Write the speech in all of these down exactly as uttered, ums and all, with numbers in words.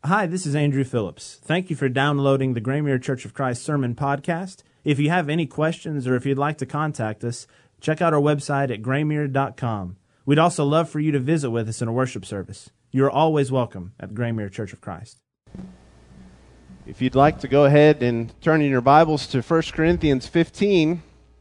Hi, this is Andrew Phillips. Thank you for downloading the Graymere Church of Christ Sermon Podcast. If you have any questions or if you'd like to contact us, check out our website at graymere dot com. We'd also love for you to visit with us in a worship service. You are always welcome at the Graymere Church of Christ. If you'd like to go ahead and turn in your Bibles to First Corinthians fifteen,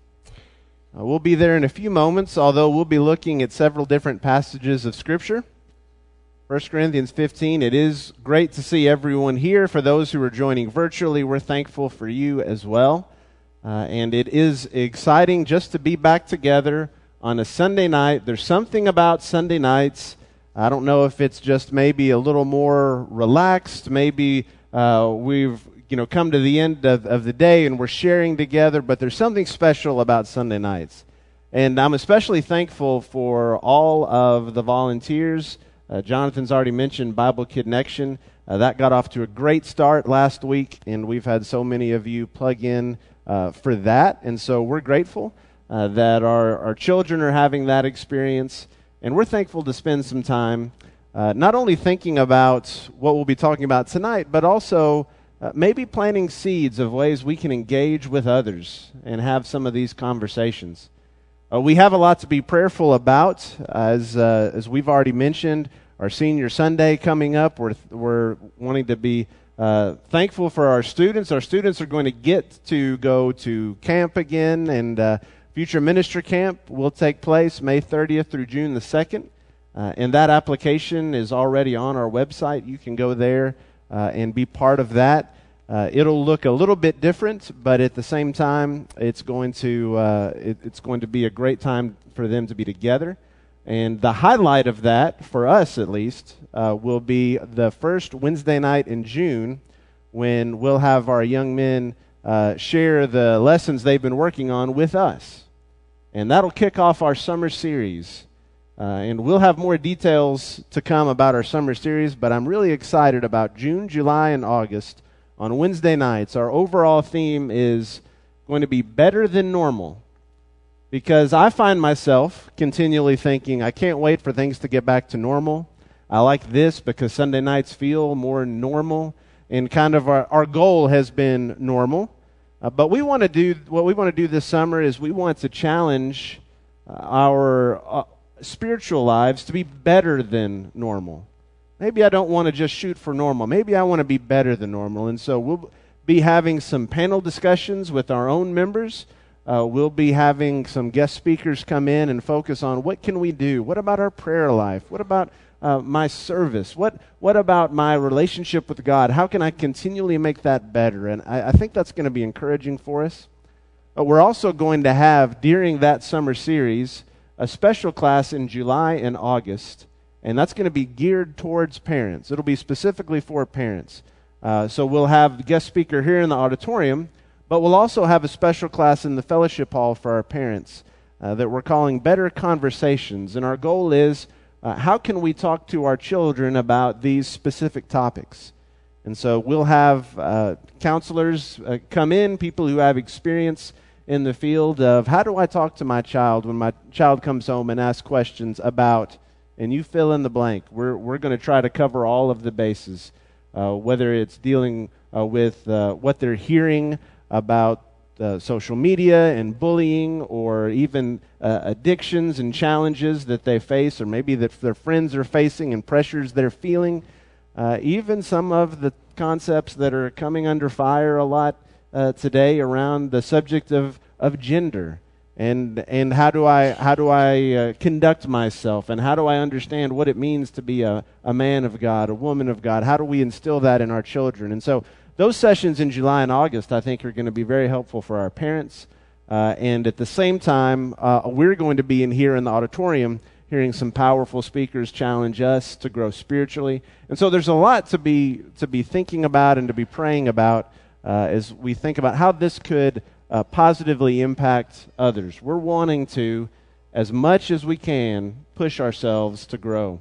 uh, we'll be there in a few moments, although we'll be looking at several different passages of Scripture. First Corinthians fifteen, it is great to see everyone here. For those who are joining virtually, we're thankful for you as well. Uh, and it is exciting just to be back together on a Sunday night. There's something about Sunday nights. I don't know if it's just maybe a little more relaxed. Maybe uh, we've you know come to the end of, of the day and we're sharing together. But there's something special about Sunday nights. And I'm especially thankful for all of the volunteers. Uh, Jonathan's already mentioned Bible Connection. Uh, that got off to a great start last week, and we've had so many of you plug in uh, for that. And so we're grateful uh, that our, our children are having that experience, and we're thankful to spend some time uh, not only thinking about what we'll be talking about tonight, but also uh, maybe planting seeds of ways we can engage with others and have some of these conversations. Uh, we have a lot to be prayerful about, as uh, as we've already mentioned. Our Senior Sunday coming up, we're we're wanting to be uh, thankful for our students. Our students are going to get to go to camp again, and uh, Future Ministry Camp will take place May thirtieth through June the second. Uh, and that application is already on our website. You can go there uh, and be part of that. Uh, it'll look a little bit different, but at the same time, it's going to uh, it, it's going to be a great time for them to be together. And the highlight of that, for us at least, uh, will be the first Wednesday night in June, when we'll have our young men uh, share the lessons they've been working on with us. And that'll kick off our summer series. Uh, and we'll have more details to come about our summer series, but I'm really excited about June, July, and August. On Wednesday nights, our overall theme is going to be better than normal. Because I find myself continually thinking, I can't wait for things to get back to normal. I like this because Sunday nights feel more normal. And kind of our, our goal has been normal. Uh, but we want to do, what we want to do this summer is we want to challenge uh, our uh, spiritual lives to be better than normal. Maybe I don't want to just shoot for normal. Maybe I want to be better than normal. And so we'll be having some panel discussions with our own members. Uh, we'll be having some guest speakers come in and focus on what can we do? What about our prayer life? What about uh, my service? What what about my relationship with God? How can I continually make that better? And I, I think that's going to be encouraging for us. But we're also going to have, during that summer series, a special class in July and August. And that's going to be geared towards parents. It'll be specifically for parents. Uh, so we'll have the guest speaker here in the auditorium, but we'll also have a special class in the fellowship hall for our parents uh, that we're calling Better Conversations. And our goal is, uh, how can we talk to our children about these specific topics? And so we'll have uh, counselors uh, come in, people who have experience in the field of how do I talk to my child when my child comes home and asks questions about, and you fill in the blank. We're we're going to try to cover all of the bases, uh, whether it's dealing uh, with uh, what they're hearing about uh, social media and bullying, or even uh, addictions and challenges that they face, or maybe that their friends are facing and pressures they're feeling. Uh, even some of the concepts that are coming under fire a lot uh, today around the subject of, of gender. And and how do I how do I uh, conduct myself, and how do I understand what it means to be a, a man of God, a woman of God? How do we instill that in our children? And so those sessions in July and August, I think, are going to be very helpful for our parents. Uh, and at the same time, uh, we're going to be in here in the auditorium hearing some powerful speakers challenge us to grow spiritually. And so there's a lot to be to be thinking about and to be praying about uh, as we think about how this could uh, positively impact others. We're wanting to, as much as we can, push ourselves to grow.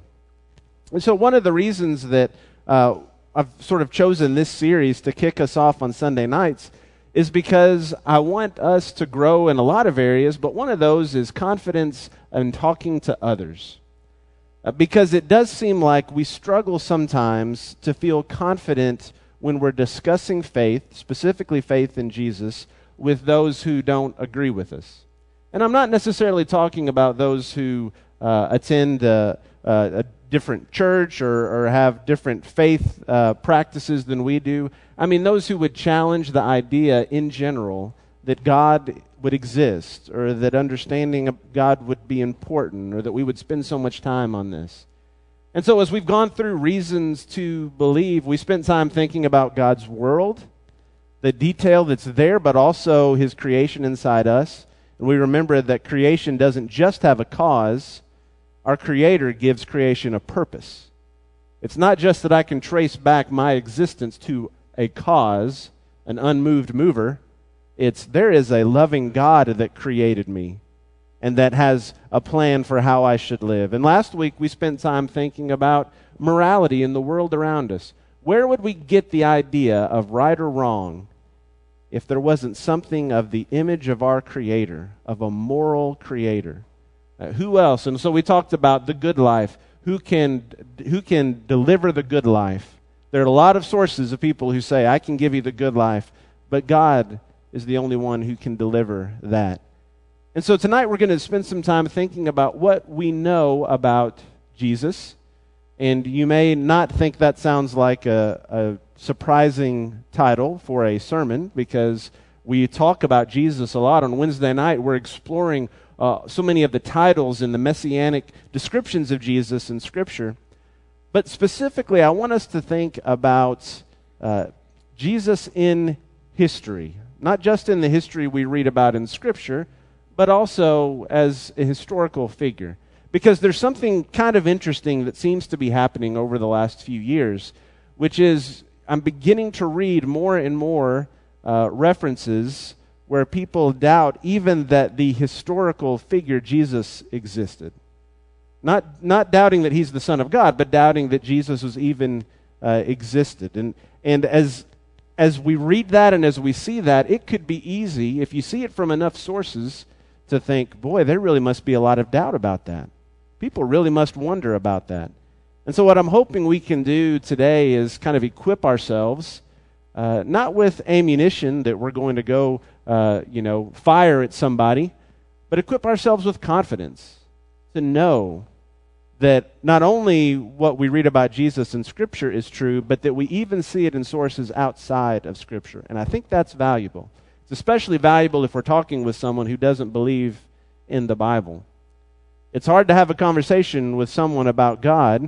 And so one of the reasons that uh, I've sort of chosen this series to kick us off on Sunday nights is because I want us to grow in a lot of areas, but one of those is confidence in talking to others. uh, because it does seem like we struggle sometimes to feel confident when we're discussing faith, specifically faith in Jesus, with those who don't agree with us. And I'm not necessarily talking about those who uh, attend uh, uh, a different church or, or have different faith uh, practices than we do. I mean, those who would challenge the idea in general that God would exist, or that understanding of God would be important, or that we would spend so much time on this. And so as we've gone through reasons to believe, we spent time thinking about God's world, the detail that's there, but also His creation inside us. And we remember that creation doesn't just have a cause. Our Creator gives creation a purpose. It's not just that I can trace back my existence to a cause, an unmoved mover. It's there is a loving God that created me and that has a plan for how I should live. And last week we spent time thinking about morality in the world around us. Where would we get the idea of right or wrong if there wasn't something of the image of our Creator, of a moral Creator? Uh, who else? And so we talked about the good life. Who can, who can deliver the good life? There are a lot of sources of people who say, I can give you the good life, but God is the only one who can deliver that. And so tonight we're going to spend some time thinking about what we know about Jesus. And you may not think that sounds like a, a surprising title for a sermon, because we talk about Jesus a lot. On Wednesday night, we're exploring uh, so many of the titles and the messianic descriptions of Jesus in Scripture. But specifically, I want us to think about uh, Jesus in history. Not just in the history we read about in Scripture, but also as a historical figure. Because there's something kind of interesting that seems to be happening over the last few years, which is I'm beginning to read more and more uh, references where people doubt even that the historical figure Jesus existed. Not, not doubting that He's the Son of God, but doubting that Jesus was even uh, existed. And, and as As we read that and as we see that, it could be easy, if you see it from enough sources, to think, boy, there really must be a lot of doubt about that. People really must wonder about that. And so what I'm hoping we can do today is kind of equip ourselves, uh, not with ammunition that we're going to go, uh, you know, fire at somebody, but equip ourselves with confidence to know that not only what we read about Jesus in Scripture is true, but that we even see it in sources outside of Scripture. And I think that's valuable. It's especially valuable if we're talking with someone who doesn't believe in the Bible. It's hard to have a conversation with someone about God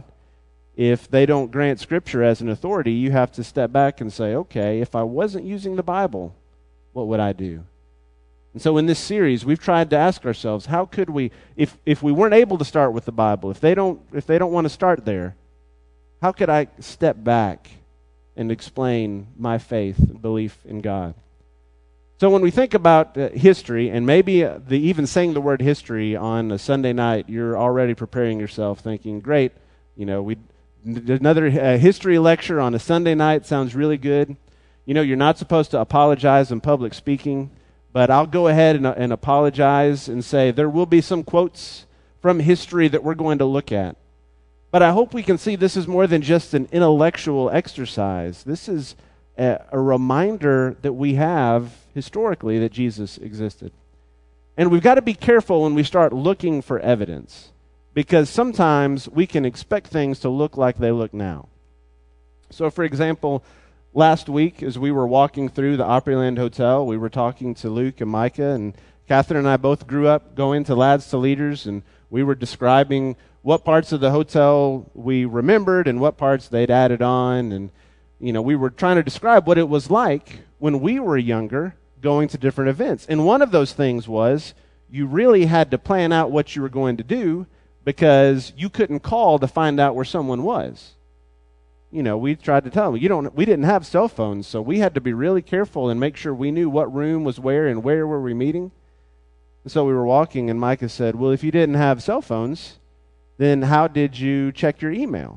if they don't grant Scripture as an authority. You have to step back and say, okay, if I wasn't using the Bible, what would I do? And so in this series, we've tried to ask ourselves, how could we, if, if we weren't able to start with the Bible, if they don't, if they don't want to start there, how could I step back and explain my faith and belief in God? So when we think about uh, history, and maybe uh, the, even saying the word history on a Sunday night, you're already preparing yourself thinking, great, you know, we another uh, history lecture on a Sunday night sounds really good. You know, you're not supposed to apologize in public speaking, but I'll go ahead and, and apologize and say there will be some quotes from history that we're going to look at. But I hope we can see this is more than just an intellectual exercise. This is a, a reminder that we have historically that Jesus existed. And we've got to be careful when we start looking for evidence, because sometimes we can expect things to look like they look now. So, for example, last week, as we were walking through the Opryland Hotel, we were talking to Luke and Micah, and Catherine and I both grew up going to Lads to Leaders, and we were describing what parts of the hotel we remembered and what parts they'd added on, and you know, we were trying to describe what it was like when we were younger going to different events. And one of those things was you really had to plan out what you were going to do, because you couldn't call to find out where someone was. You know, we tried to tell them, you don't, we didn't have cell phones, so we had to be really careful and make sure we knew what room was where and where were we meeting. And so we were walking, and Micah said, well, if you didn't have cell phones, then how did you check your email?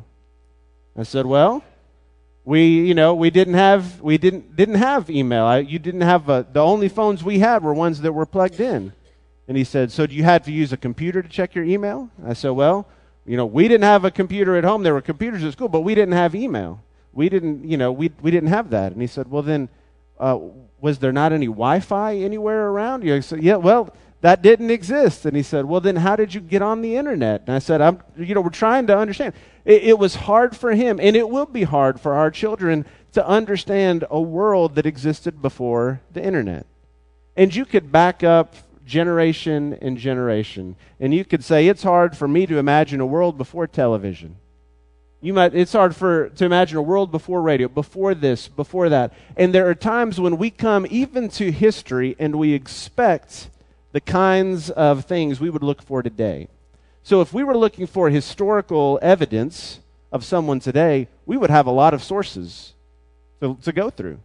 I said, well, we, you know, we didn't have, we didn't, didn't have email. I, you didn't have, a, the only phones we had were ones that were plugged in. And he said, so you had to use a computer to check your email? I said, well, You know, we didn't have a computer at home. There were computers at school, but we didn't have email. We didn't, you know, we we didn't have that. And he said, well, then, uh, was there not any Wi-Fi anywhere around? You said, yeah, well, that didn't exist. And he said, well, then how did you get on the internet? And I said, I'm, you know, we're trying to understand. It, it was hard for him, and it will be hard for our children to understand a world that existed before the internet. And you could back up generation and generation, and you could say, it's hard for me to imagine a world before television. You might, it's hard for to imagine a world before radio, before this, before that. And there are times when we come even to history and we expect the kinds of things we would look for today. So if we were looking for historical evidence of someone today, we would have a lot of sources to, to go through.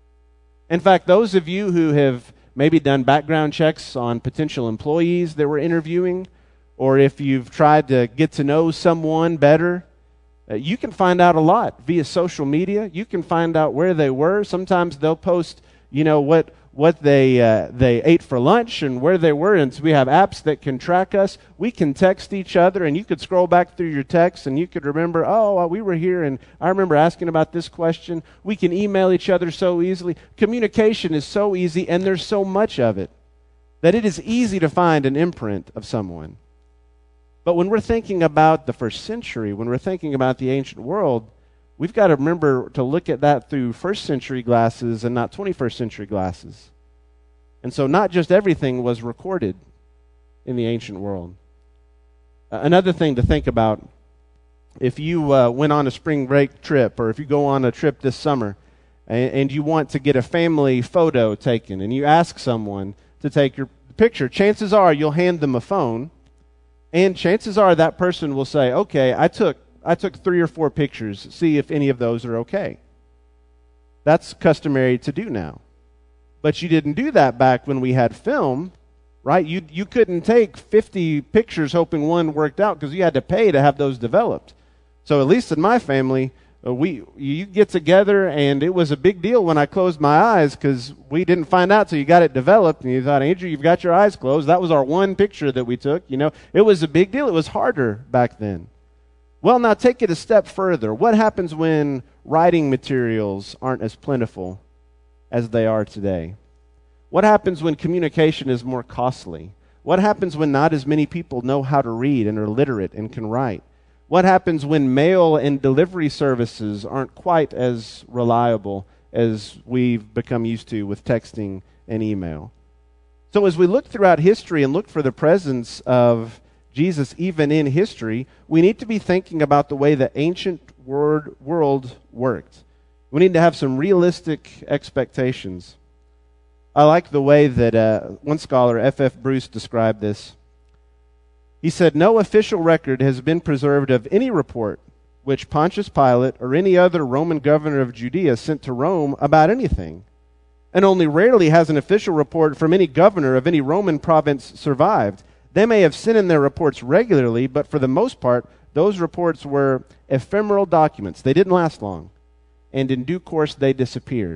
In fact, those of you who have maybe done background checks on potential employees that we're interviewing, or if you've tried to get to know someone better, uh, you can find out a lot via social media. You can find out where they were. Sometimes they'll post, you know, what what they uh, they ate for lunch and where they were. And so we have apps that can track us. We can text each other, and you could scroll back through your texts, and you could remember, oh, we were here, and I remember asking about this question. We can email each other so easily. Communication is so easy, and there's so much of it that it is easy to find an imprint of someone. But when we're thinking about the first century, when we're thinking about the ancient world, we've got to remember to look at that through first century glasses and not twenty-first century glasses. And so not just everything was recorded in the ancient world. Uh, another thing to think about, if you uh, went on a spring break trip, or if you go on a trip this summer, and, and you want to get a family photo taken, and you ask someone to take your picture, chances are you'll hand them a phone, and chances are that person will say, okay, I took I took three or four pictures, see if any of those are okay. That's customary to do now. But you didn't do that back when we had film, right? You you couldn't take fifty pictures hoping one worked out because you had to pay to have those developed. So at least in my family, uh, we you get together, and it was a big deal when I closed my eyes because we didn't find out till you got it developed, and you thought, Andrew, you've got your eyes closed. That was our one picture that we took. You know, it was a big deal. It was harder back then. Well, now take it a step further. What happens when writing materials aren't as plentiful as they are today? What happens when communication is more costly? What happens when not as many people know how to read and are literate and can write? What happens when mail and delivery services aren't quite as reliable as we've become used to with texting and email? So as we look throughout history and look for the presence of Jesus even in history, we need to be thinking about the way the ancient word, world worked. We need to have some realistic expectations. I like the way that uh, one scholar, F F Bruce, described this. He said, no official record has been preserved of any report which Pontius Pilate or any other Roman governor of Judea sent to Rome about anything. And only rarely has an official report from any governor of any Roman province survived. They may have sent in their reports regularly, but for the most part, those reports were ephemeral documents. They didn't last long, and in due course, they disappeared.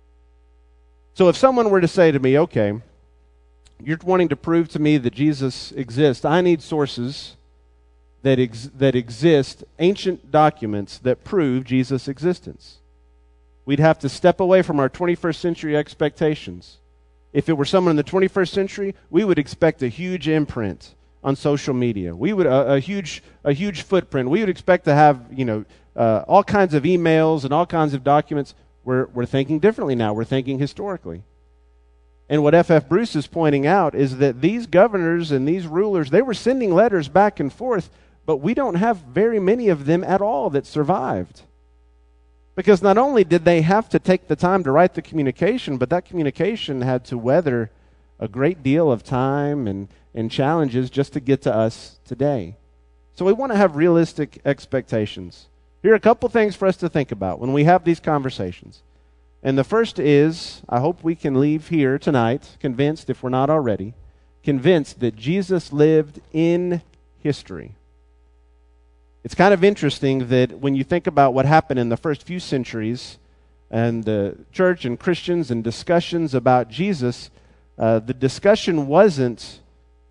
So if someone were to say to me, okay, you're wanting to prove to me that Jesus exists, I need sources that, ex- that exist, ancient documents that prove Jesus' existence. We'd have to step away from our twenty-first century expectations. If it were someone in the twenty-first century, we would expect a huge imprint on social media. We would a, a huge a huge footprint. We would expect to have, you know, uh, all kinds of emails and all kinds of documents. We're we're thinking differently now. We're thinking historically. And what F F Bruce is pointing out is that these governors and these rulers, they were sending letters back and forth, but we don't have very many of them at all that survived. Because not only did they have to take the time to write the communication, but that communication had to weather a great deal of time and, and challenges just to get to us today. So we want to have realistic expectations. Here are a couple things for us to think about when we have these conversations. And the first is, I hope we can leave here tonight convinced, if we're not already, convinced that Jesus lived in history. It's kind of interesting that when you think about what happened in the first few centuries and the church and Christians and discussions about Jesus, uh, the discussion wasn't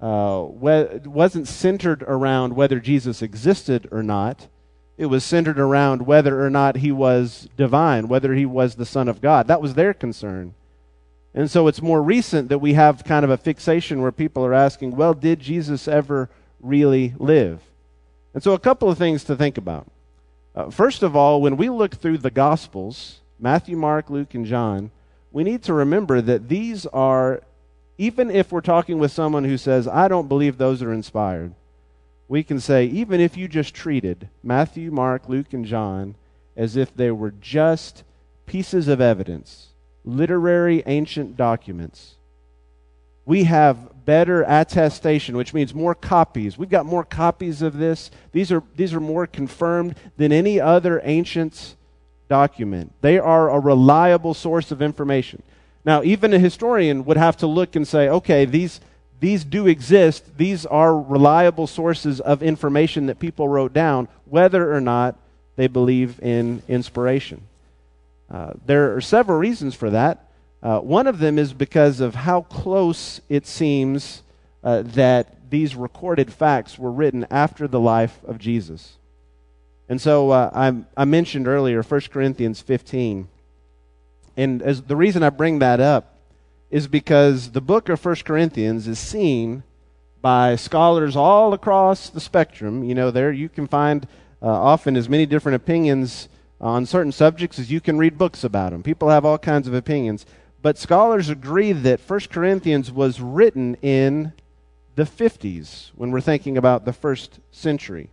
uh, we- wasn't centered around whether Jesus existed or not. It was centered around whether or not he was divine, whether he was the Son of God. That was their concern. And so it's more recent that we have kind of a fixation where people are asking, well, did Jesus ever really live? And so a couple of things to think about. Uh, first of all, when we look through the Gospels, Matthew, Mark, Luke, and John, we need to remember that these are, even if we're talking with someone who says, I don't believe those are inspired, we can say, even if you just treated Matthew, Mark, Luke, and John as if they were just pieces of evidence, literary ancient documents, we have better attestation, which means more copies. We've got more copies of this. These are, these are more confirmed than any other ancient document. They are a reliable source of information. Now, even a historian would have to look and say, okay, these, these do exist. These are reliable sources of information that people wrote down, whether or not they believe in inspiration. Uh, there are several reasons for that. Uh, one of them is because of how close it seems uh, that these recorded facts were written after the life of Jesus. And so uh, I, I mentioned earlier First Corinthians fifteen. And as the reason I bring that up is because the book of First Corinthians is seen by scholars all across the spectrum. You know, there you can find uh, often as many different opinions on certain subjects as you can read books about them. People have all kinds of opinions. But scholars agree that First Corinthians was written in the fifties when we're thinking about the first century.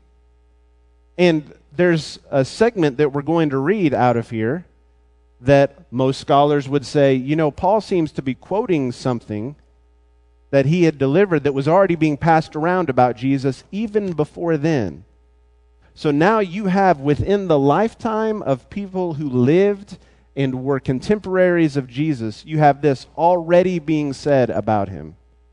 And there's a segment that we're going to read out of here that most scholars would say, you know, Paul seems to be quoting something that he had delivered that was already being passed around about Jesus even before then. So now you have within the lifetime of people who lived and were contemporaries of Jesus, you have this already being said about him.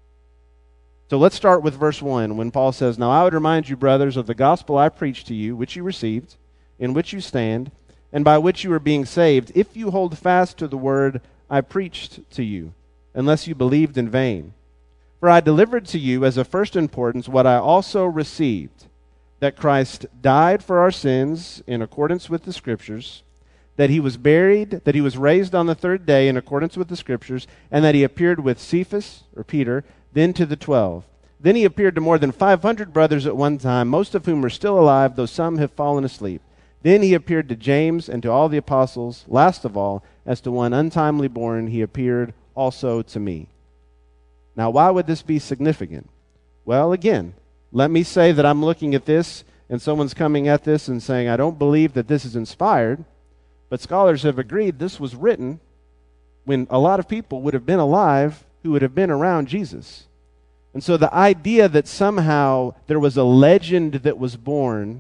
So let's start with verse one when Paul says, Now I would remind you, brothers, of the gospel I preached to you, which you received, in which you stand, and by which you are being saved, if you hold fast to the word I preached to you, unless you believed in vain. For I delivered to you as of first importance what I also received, that Christ died for our sins in accordance with the Scriptures, that he was buried, that he was raised on the third day in accordance with the Scriptures, and that he appeared with Cephas, or Peter, then to the twelve. Then he appeared to more than five hundred brothers at one time, most of whom are still alive, though some have fallen asleep. Then he appeared to James and to all the apostles. Last of all, as to one untimely born, he appeared also to me. Now, why would this be significant? Well, again, let me say that I'm looking at this, and someone's coming at this and saying, I don't believe that this is inspired. But scholars have agreed this was written when a lot of people would have been alive who would have been around Jesus. And so the idea that somehow there was a legend that was born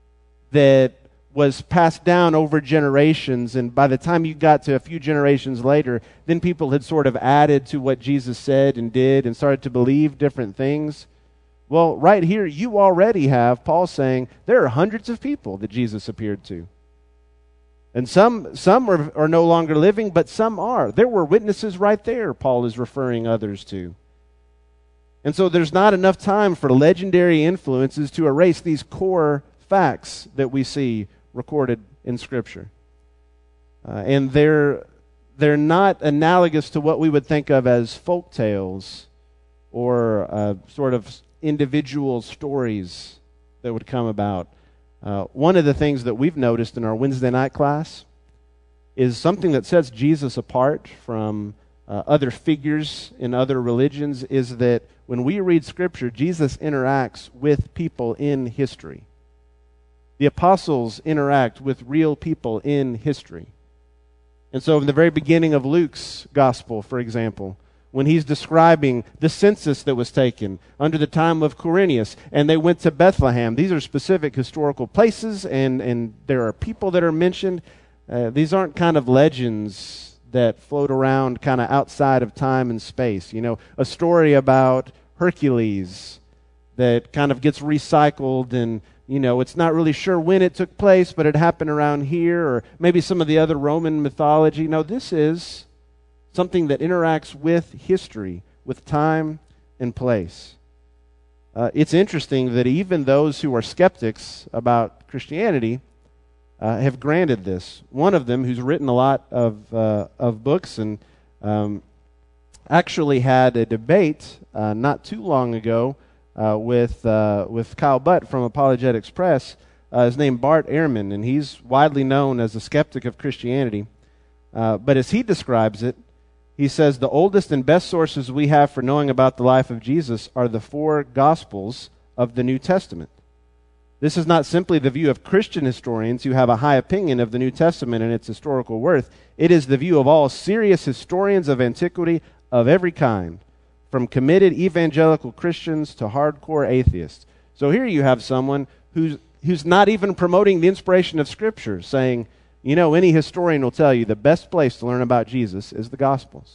that was passed down over generations, and by the time you got to a few generations later, then people had sort of added to what Jesus said and did and started to believe different things. Well, right here, you already have Paul saying there are hundreds of people that Jesus appeared to. And some some are, are no longer living, but some are. There were witnesses right there, Paul is referring others to. And so there's not enough time for legendary influences to erase these core facts that we see recorded in Scripture. Uh, and they're, they're not analogous to what we would think of as folk tales or uh, sort of individual stories that would come about. Uh, one of the things that we've noticed in our Wednesday night class is something that sets Jesus apart from uh, other figures in other religions is that when we read Scripture, Jesus interacts with people in history. The apostles interact with real people in history. And so in the very beginning of Luke's gospel, for example, when he's describing the census that was taken under the time of Quirinius, and they went to Bethlehem. These are specific historical places, and, and there are people that are mentioned. Uh, these aren't kind of legends that float around kind of outside of time and space. You know, a story about Hercules that kind of gets recycled, and, you know, it's not really sure when it took place, but it happened around here, or maybe some of the other Roman mythology. No, this is something that interacts with history, with time and place. uh, it's interesting that even those who are skeptics about Christianity uh, have granted this. One of them, who's written a lot of, uh, of books and um, actually had a debate uh, not too long ago uh, with, uh, with Kyle Butt from Apologetics Press, uh, is named Bart Ehrman, and he's widely known as a skeptic of Christianity. Uh, but as he describes it, he says, the oldest and best sources we have for knowing about the life of Jesus are the four Gospels of the New Testament. This is not simply the view of Christian historians who have a high opinion of the New Testament and its historical worth. It is the view of all serious historians of antiquity of every kind, from committed evangelical Christians to hardcore atheists. So here you have someone who's, who's not even promoting the inspiration of Scripture, saying, you know, any historian will tell you the best place to learn about Jesus is the Gospels.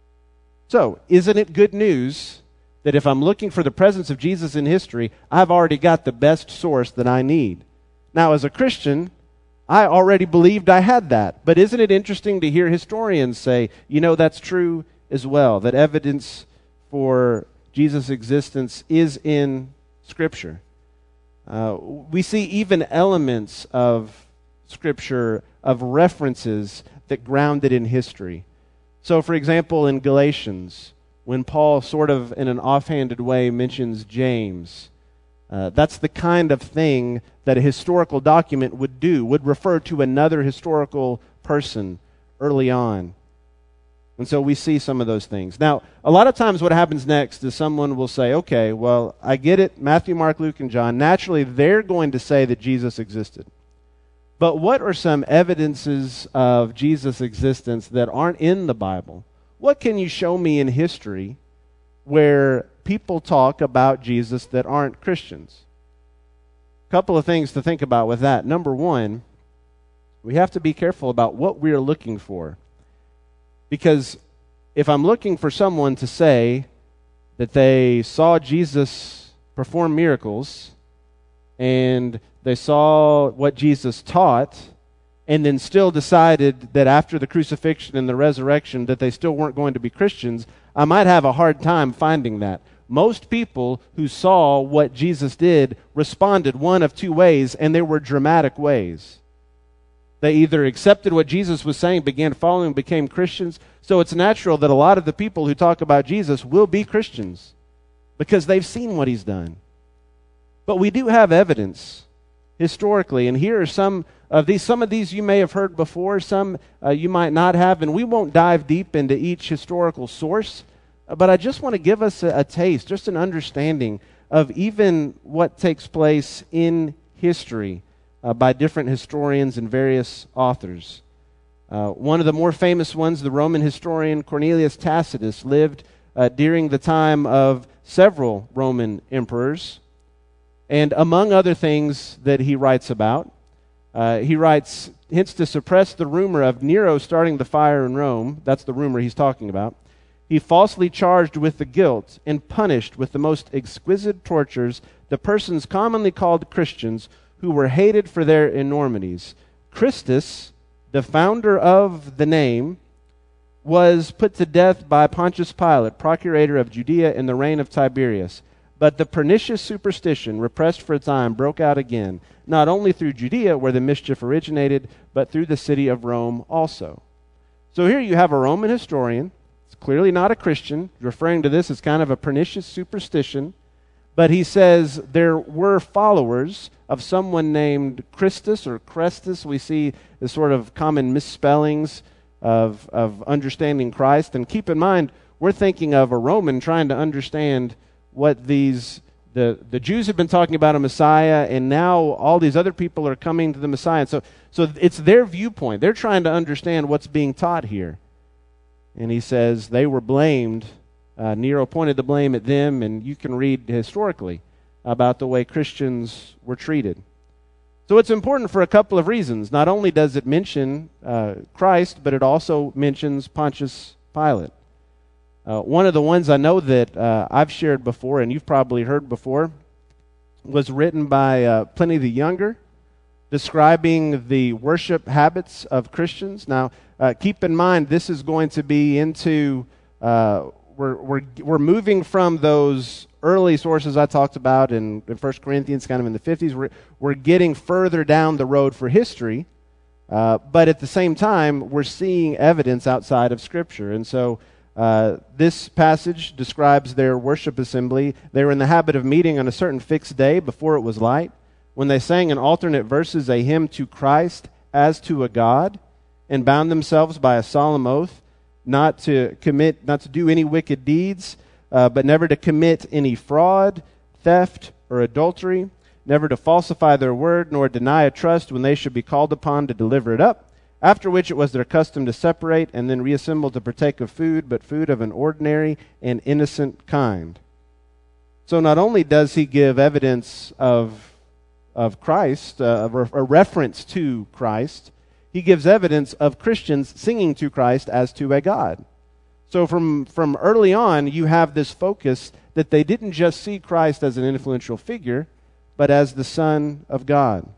So, isn't it good news that if I'm looking for the presence of Jesus in history, I've already got the best source that I need? Now, as a Christian, I already believed I had that. But isn't it interesting to hear historians say, you know, that's true as well, that evidence for Jesus' existence is in Scripture. Uh, we see even elements of Scripture, of references that ground it in history. So, for example, in Galatians, when Paul sort of in an offhanded way mentions James, uh, that's the kind of thing that a historical document would do, would refer to another historical person early on. And so we see some of those things. Now, a lot of times what happens next is someone will say, okay, well, I get it, Matthew, Mark, Luke, and John. Naturally, they're going to say that Jesus existed. But what are some evidences of Jesus' existence that aren't in the Bible? What can you show me in history where people talk about Jesus that aren't Christians? A couple of things to think about with that. Number one, we have to be careful about what we're looking for. Because if I'm looking for someone to say that they saw Jesus perform miracles and they saw what Jesus taught, and then still decided that after the crucifixion and the resurrection that they still weren't going to be Christians, I might have a hard time finding that. Most people who saw what Jesus did responded one of two ways, and they were dramatic ways. They either accepted what Jesus was saying, began following, became Christians. So it's natural that a lot of the people who talk about Jesus will be Christians because they've seen what he's done. But we do have evidence historically, and here are some of these. Some of these you may have heard before, some uh, you might not have, and we won't dive deep into each historical source, but I just want to give us a, a taste, just an understanding of even what takes place in history uh, by different historians and various authors. Uh, one of the more famous ones, the Roman historian Cornelius Tacitus, lived uh, during the time of several Roman emperors. And among other things that he writes about, uh, he writes, hence to suppress the rumor of Nero starting the fire in Rome, that's the rumor he's talking about, he falsely charged with the guilt and punished with the most exquisite tortures the persons commonly called Christians who were hated for their enormities. Christus, the founder of the name, was put to death by Pontius Pilate, procurator of Judea in the reign of Tiberius. But the pernicious superstition, repressed for a time, broke out again, not only through Judea, where the mischief originated, but through the city of Rome also. So here you have a Roman historian. It's clearly not a Christian, referring to this as kind of a pernicious superstition. But he says there were followers of someone named Christus or Crestus. We see the sort of common misspellings of, of understanding Christ. And keep in mind, we're thinking of a Roman trying to understand what these, the, the Jews have been talking about a Messiah, and now all these other people are coming to the Messiah. And so, so it's their viewpoint. They're trying to understand what's being taught here. And he says they were blamed. Uh, Nero pointed the blame at them, and you can read historically about the way Christians were treated. So it's important for a couple of reasons. Not only does it mention uh, Christ, but it also mentions Pontius Pilate. Uh, one of the ones I know that uh, I've shared before, and you've probably heard before, was written by uh, Pliny the Younger, describing the worship habits of Christians. Now, uh, keep in mind, this is going to be into uh, we're, we're, we're moving from those early sources I talked about in, in First Corinthians, kind of in the fifties. We're, we're getting further down the road for history, uh, but at the same time, we're seeing evidence outside of Scripture. And so uh, this passage describes their worship assembly. They were in the habit of meeting on a certain fixed day before it was light, when they sang in alternate verses a hymn to Christ as to a God, and bound themselves by a solemn oath not to commit, not to do any wicked deeds, uh, but never to commit any fraud, theft, or adultery, never to falsify their word, nor deny a trust when they should be called upon to deliver it up. After which it was their custom to separate and then reassemble to partake of food, but food of an ordinary and innocent kind. So not only does he give evidence of, of Christ, uh, a reference to Christ, he gives evidence of Christians singing to Christ as to a God. So from, from early on, you have this focus that they didn't just see Christ as an influential figure, but as the Son of God.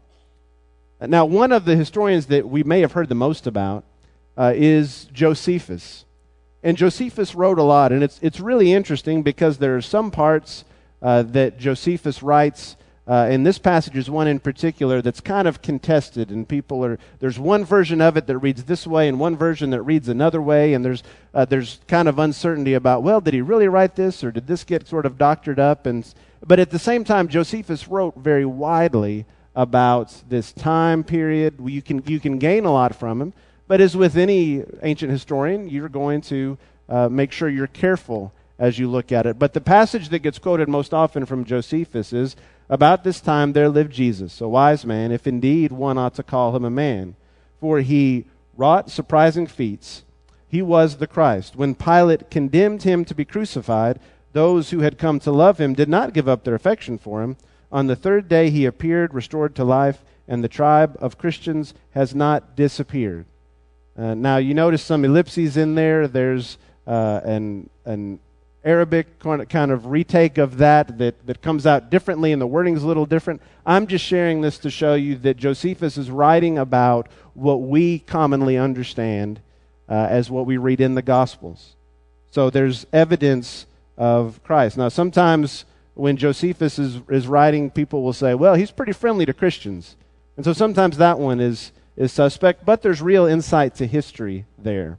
Now, one of the historians that we may have heard the most about uh, is Josephus. And Josephus wrote a lot, and it's, it's really interesting because there are some parts uh, that Josephus writes. Uh, and this passage is one in particular that's kind of contested, and people are, there's one version of it that reads this way and one version that reads another way, and there's uh, there's kind of uncertainty about, well, did he really write this, or did this get sort of doctored up? And but at the same time, Josephus wrote very widely about this time period. You can you can gain a lot from him, but as with any ancient historian, you're going to uh, make sure you're careful as you look at it. But the passage that gets quoted most often from Josephus is, about this time there lived Jesus, a wise man, if indeed one ought to call him a man. For he wrought surprising feats. He was the Christ. When Pilate condemned him to be crucified, those who had come to love him did not give up their affection for him. On the third day he appeared, restored to life, and the tribe of Christians has not disappeared. Uh, now you notice some ellipses in there. There's uh, an an Arabic kind of retake of that, that that comes out differently, and the wording's a little different. I'm just sharing this to show you that Josephus is writing about what we commonly understand uh, as what we read in the Gospels. So there's evidence of Christ. Now, sometimes when Josephus is, is writing, people will say, well, he's pretty friendly to Christians. And so sometimes that one is, is suspect, but there's real insight to history there.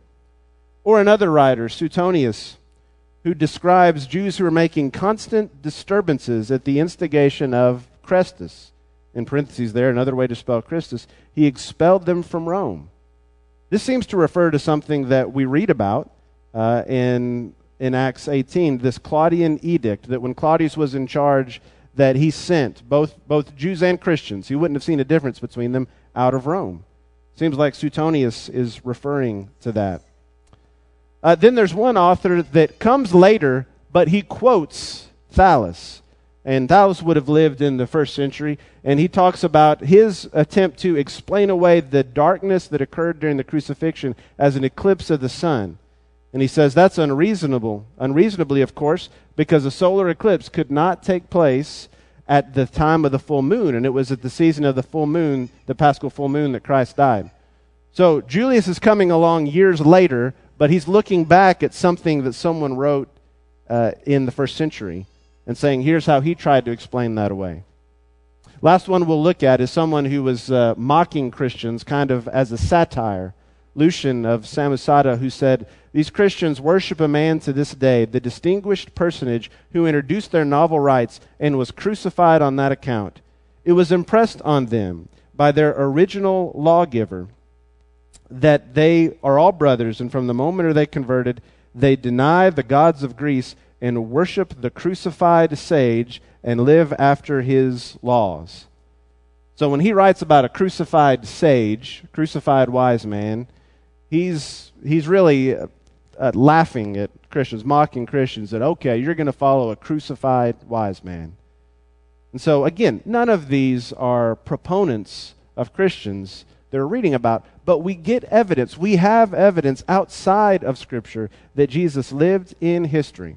Or another writer, Suetonius, who describes Jews who are making constant disturbances at the instigation of Chrestus. In parentheses there, another way to spell Christus. He expelled them from Rome. This seems to refer to something that we read about uh, in, in Acts eighteen, this Claudian edict, that when Claudius was in charge, that he sent both, both Jews and Christians, he wouldn't have seen a difference between them, out of Rome. Seems like Suetonius is referring to that. Uh, then there's one author that comes later, but he quotes Thallus. And Thallus would have lived in the first century, and he talks about his attempt to explain away the darkness that occurred during the crucifixion as an eclipse of the sun. And he says that's unreasonable. Unreasonably, of course, because a solar eclipse could not take place at the time of the full moon, and it was at the season of the full moon, the Paschal full moon, that Christ died. So Julius is coming along years later, but he's looking back at something that someone wrote uh, in the first century and saying, here's how he tried to explain that away. Last one we'll look at is someone who was uh, mocking Christians kind of as a satire. Lucian of Samosata, who said, these Christians worship a man to this day, the distinguished personage who introduced their novel rites and was crucified on that account. It was impressed on them by their original lawgiver that they are all brothers, and from the moment they converted, they deny the gods of Greece and worship the crucified sage and live after his laws. So when he writes about a crucified sage, crucified wise man, he's he's really uh, uh, laughing at Christians, mocking Christians, that, okay, you're going to follow a crucified wise man. And so, again, none of these are proponents of Christians they're reading about, but we get evidence. We have evidence outside of Scripture that Jesus lived in history.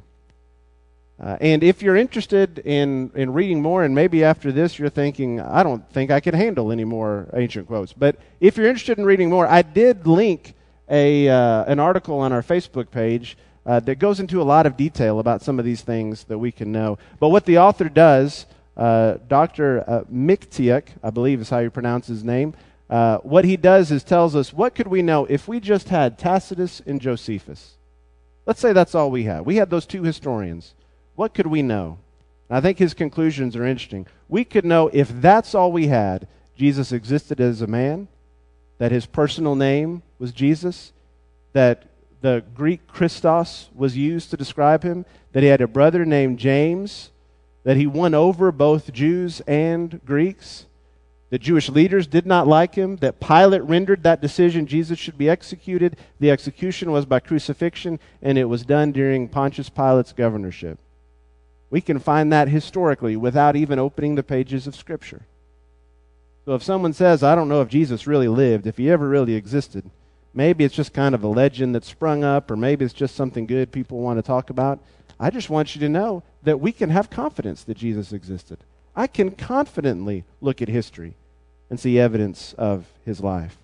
Uh, and if you're interested in, in reading more, and maybe after this you're thinking, I don't think I can handle any more ancient quotes. But if you're interested in reading more, I did link a uh, an article on our Facebook page uh, that goes into a lot of detail about some of these things that we can know. But what the author does, uh, Doctor Uh, Miktiuk, I believe is how you pronounce his name, uh, what he does is tells us, what could we know if we just had Tacitus and Josephus? Let's say that's all we had. We had those two historians. What could we know? I think his conclusions are interesting. We could know, if that's all we had, Jesus existed as a man, that his personal name was Jesus, that the Greek Christos was used to describe him, that he had a brother named James, that he won over both Jews and Greeks, that Jewish leaders did not like him, that Pilate rendered that decision Jesus should be executed. The execution was by crucifixion, and it was done during Pontius Pilate's governorship. We can find that historically without even opening the pages of Scripture. So if someone says, I don't know if Jesus really lived, if he ever really existed, maybe it's just kind of a legend that sprung up, or maybe it's just something good people want to talk about. I just want you to know that we can have confidence that Jesus existed. I can confidently look at history and see evidence of his life.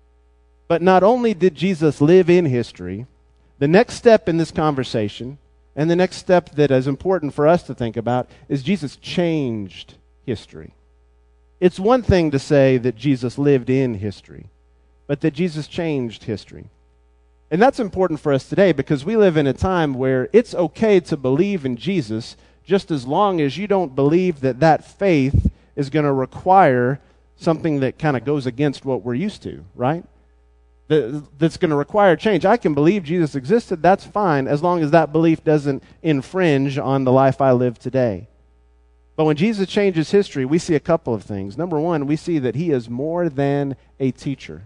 But not only did Jesus live in history, the next step in this conversation, and the next step that is important for us to think about, is Jesus changed history. It's one thing to say that Jesus lived in history, but that Jesus changed history. And that's important for us today, because we live in a time where it's okay to believe in Jesus, just as long as you don't believe that that faith is going to require something that kind of goes against what we're used to, right? That, that's going to require change. I can believe Jesus existed, that's fine, as long as that belief doesn't infringe on the life I live today. But when Jesus changes history, we see a couple of things. Number one, we see that he is more than a teacher.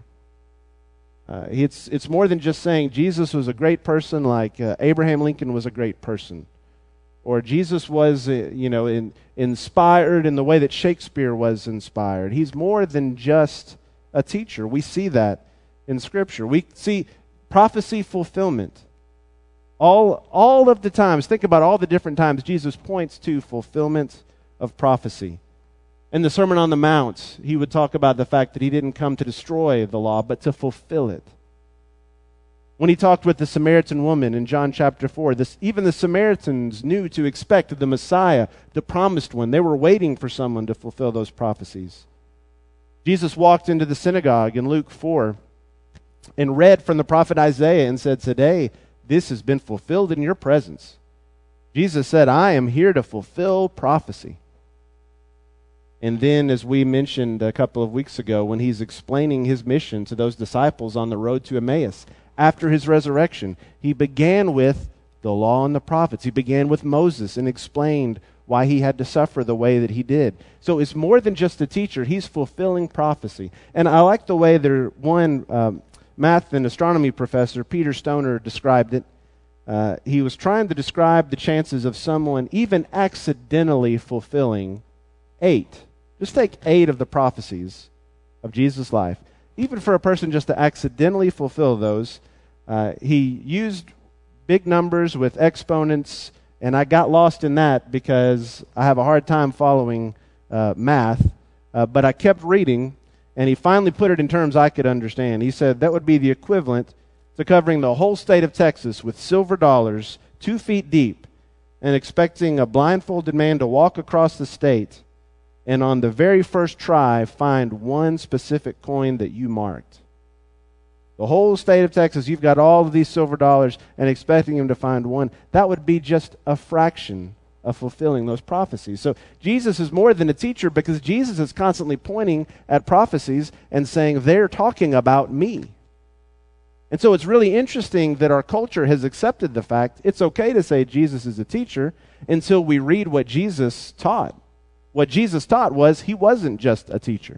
Uh, it's, it's more than just saying Jesus was a great person like uh, Abraham Lincoln was a great person. Or Jesus was, uh, you know, in, inspired in the way that Shakespeare was inspired. He's more than just a teacher. We see that in Scripture. We see prophecy fulfillment. All, all of the times, think about all the different times Jesus points to fulfillment of prophecy. In the Sermon on the Mount, he would talk about the fact that he didn't come to destroy the law, but to fulfill it. When he talked with the Samaritan woman in John chapter four, this, even the Samaritans knew to expect the Messiah, the promised one. They were waiting for someone to fulfill those prophecies. Jesus walked into the synagogue in Luke four and read from the prophet Isaiah and said, "Today, this has been fulfilled in your presence." Jesus said, "I am here to fulfill prophecy." And then, as we mentioned a couple of weeks ago, when he's explaining his mission to those disciples on the road to Emmaus, after his resurrection, he began with the law and the prophets. He began with Moses and explained why he had to suffer the way that he did. So it's more than just a teacher. He's fulfilling prophecy. And I like the way there one um, math and astronomy professor, Peter Stoner, described it. Uh, he was trying to describe the chances of someone even accidentally fulfilling eight. Just take eight of the prophecies of Jesus' life. Even for a person just to accidentally fulfill those, uh, he used big numbers with exponents, and I got lost in that because I have a hard time following uh, math, uh, but I kept reading, and he finally put it in terms I could understand. He said that would be the equivalent to covering the whole state of Texas with silver dollars two feet deep and expecting a blindfolded man to walk across the state and on the very first try find one specific coin that you marked. The whole state of Texas, you've got all of these silver dollars and expecting him to find one. That would be just a fraction of fulfilling those prophecies. So Jesus is more than a teacher, because Jesus is constantly pointing at prophecies and saying, they're talking about me. And so it's really interesting that our culture has accepted the fact it's okay to say Jesus is a teacher until we read what Jesus taught. What Jesus taught was he wasn't just a teacher.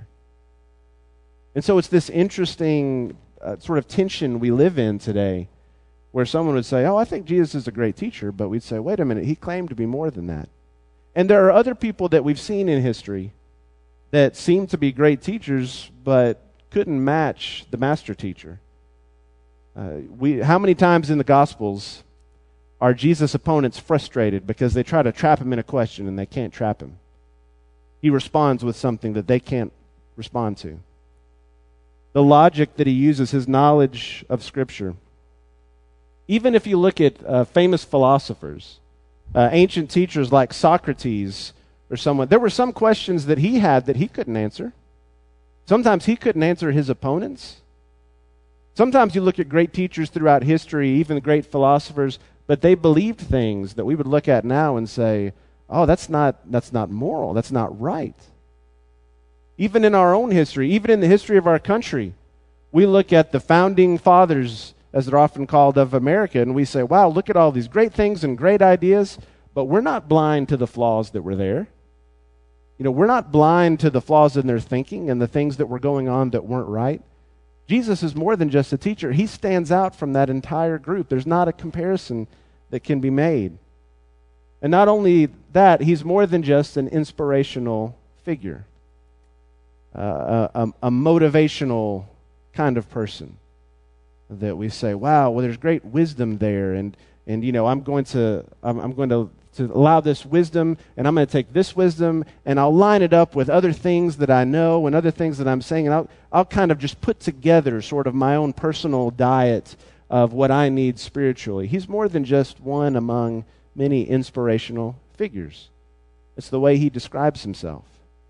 And so it's this interesting uh, sort of tension we live in today, where someone would say, oh, I think Jesus is a great teacher, but we'd say, wait a minute, he claimed to be more than that. And there are other people that we've seen in history that seem to be great teachers, but couldn't match the master teacher. Uh, we, how many times in the Gospels are Jesus' opponents frustrated because they try to trap him in a question and they can't trap him? He responds with something that they can't respond to. The logic that he uses, his knowledge of Scripture, Even if you look at uh, famous philosophers, uh, ancient teachers like Socrates or someone, there were some questions that he had that he couldn't answer. Sometimes he couldn't answer his opponents. Sometimes you look at great teachers throughout history, even great philosophers, but they believed things that we would look at now and say, oh, that's not, that's not moral, that's not right. Even in our own history, even in the history of our country, we look at the founding fathers, as they're often called, of America, and we say, wow, look at all these great things and great ideas, but we're not blind to the flaws that were there. You know, we're not blind to the flaws in their thinking and the things that were going on that weren't right. Jesus is more than just a teacher. He stands out from that entire group. There's not a comparison that can be made. And not only that, he's more than just an inspirational figure, uh, a, a motivational kind of person that we say, wow, well, there's great wisdom there, and and you know, I'm going to I'm, I'm going to to allow this wisdom, and I'm going to take this wisdom, and I'll line it up with other things that I know and other things that I'm saying, and I'll, I'll kind of just put together sort of my own personal diet of what I need spiritually. He's more than just one among many inspirational figures. It's the way he describes himself.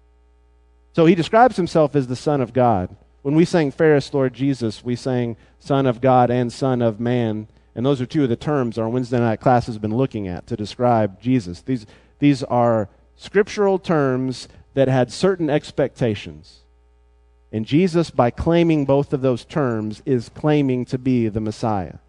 So he describes himself as the Son of God. When we sang Fairest Lord Jesus, we sang Son of God and Son of Man. And those are two of the terms our Wednesday night class has been looking at to describe Jesus. These, these are scriptural terms that had certain expectations. And Jesus, by claiming both of those terms, is claiming to be the Messiah.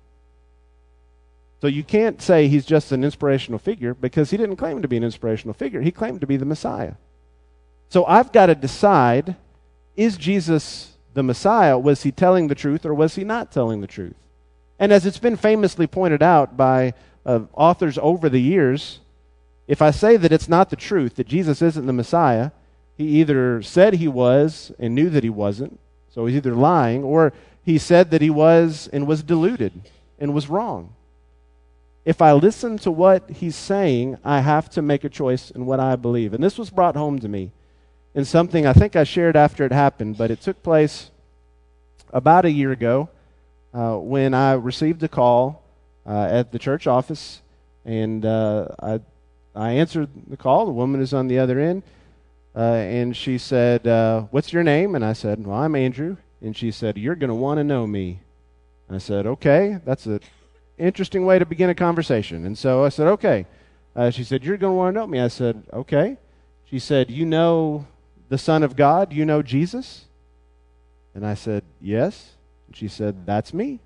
So you can't say he's just an inspirational figure, because he didn't claim to be an inspirational figure. He claimed to be the Messiah. So I've got to decide, is Jesus the Messiah? Was he telling the truth, or was he not telling the truth? And as it's been famously pointed out by uh, authors over the years, if I say that it's not the truth, that Jesus isn't the Messiah, he either said he was and knew that he wasn't, so he's either lying, or he said that he was and was deluded and was wrong. If I listen to what he's saying, I have to make a choice in what I believe. And this was brought home to me in something I think I shared after it happened, but it took place about a year ago. Uh, when I received a call uh, at the church office, and uh, I I answered the call. The woman is on the other end, uh, and she said, uh, what's your name? And I said, well, I'm Andrew. And she said, you're going to want to know me. And I said, okay, that's an interesting way to begin a conversation. And so I said, okay. Uh, she said, you're going to want to know me. I said, okay. She said, you know the Son of God? You know Jesus? And I said, yes. And she said, that's me.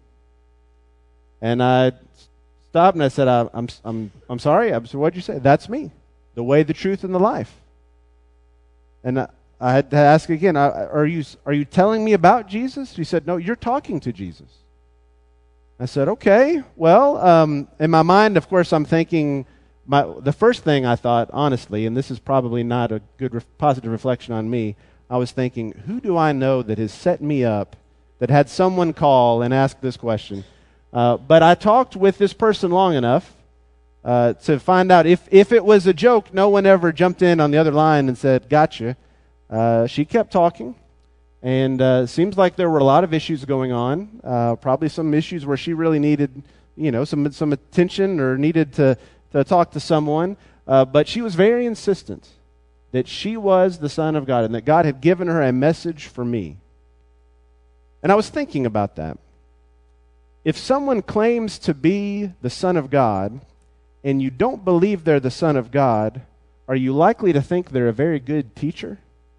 And I stopped and I said, I, I'm, I'm, I'm sorry. I said, what'd you say? That's me. The way, the truth, and the life. And I, I had to ask again, are you, are you telling me about Jesus? She said, no, you're talking to Jesus. I said, okay. Well, um, in my mind, of course, I'm thinking, my, the first thing I thought, honestly, and this is probably not a good, re- positive reflection on me, I was thinking, who do I know that has set me up, that had someone call and ask this question? Uh, but I talked with this person long enough uh, to find out if, if it was a joke, no one ever jumped in on the other line and said, gotcha. Uh, she kept talking, and uh, it seems like there were a lot of issues going on, uh, probably some issues where she really needed, you know, some, some attention or needed to, to talk to someone. Uh, but she was very insistent that she was the Son of God and that God had given her a message for me. And I was thinking about that. If someone claims to be the Son of God and you don't believe they're the Son of God, are you likely to think they're a very good teacher?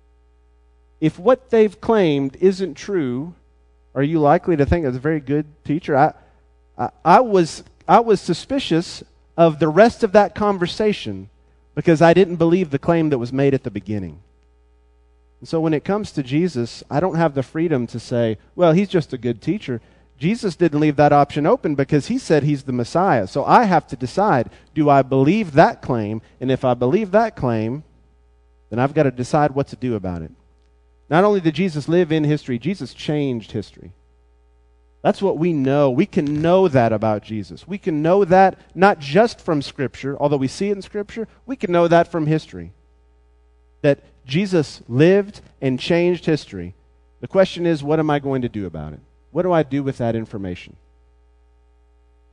If what they've claimed isn't true, are you likely to think it's a very good teacher? I, I, I was, I was suspicious of the rest of that conversation because I didn't believe the claim that was made at the beginning. And so when it comes to Jesus, I don't have the freedom to say, well, he's just a good teacher. Jesus didn't leave that option open because he said he's the Messiah. So I have to decide, do I believe that claim? And if I believe that claim, then I've got to decide what to do about it. Not only did Jesus live in history, Jesus changed history. That's what we know. We can know that about Jesus. We can know that not just from Scripture, although we see it in Scripture, we can know that from history. That Jesus lived and changed history. The question is, what am I going to do about it? What do I do with that information?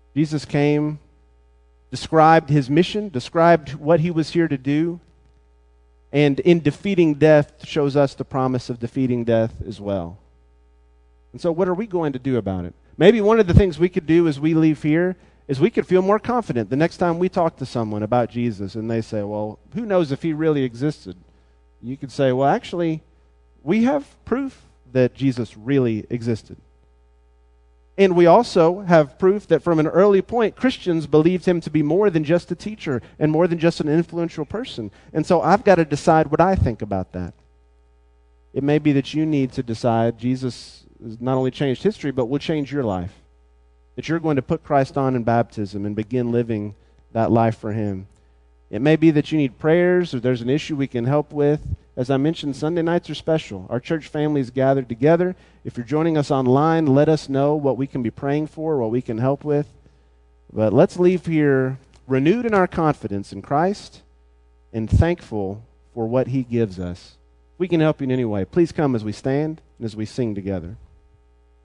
Jesus came, described his mission, described what he was here to do, and in defeating death shows us the promise of defeating death as well. And so what are we going to do about it? Maybe one of the things we could do as we leave here is we could feel more confident the next time we talk to someone about Jesus and they say, well, who knows if he really existed? You could say, well, actually, we have proof that Jesus really existed. And we also have proof that from an early point, Christians believed him to be more than just a teacher and more than just an influential person. And so I've got to decide what I think about that. It may be that you need to decide Jesus has not only changed history, but will change your life. That you're going to put Christ on in baptism and begin living that life for him. It may be that you need prayers or there's an issue we can help with. As I mentioned, Sunday nights are special. Our church family is gathered together. If you're joining us online, let us know what we can be praying for, what we can help with. But let's leave here renewed in our confidence in Christ and thankful for what he gives us. If we can help you in any way, please come as we stand and as we sing together.